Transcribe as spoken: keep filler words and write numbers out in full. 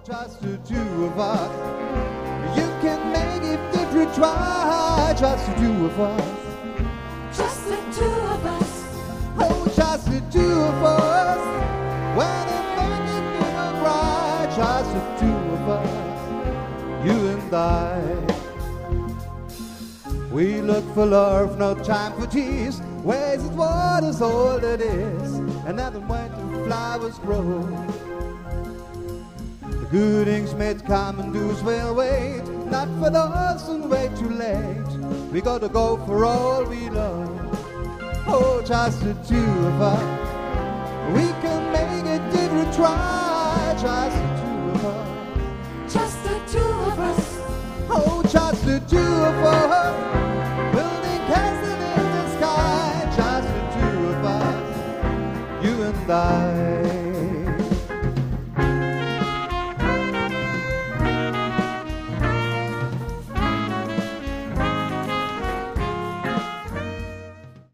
just the two of us. You can make it if you try. Just the two of us. Just the two of us. Oh, just the two of us. When it makes it feel right. Just the two of us. You and I. We look for love, no time for tease. Wasted water's all it is. And then when the flowers grow, the good things may come and those will wait. Not for those and wait too late. We gotta go for all we love. Oh, just the two of us. We can make it if we try. Just the two of us. Just the two of us. Oh, just the two of us.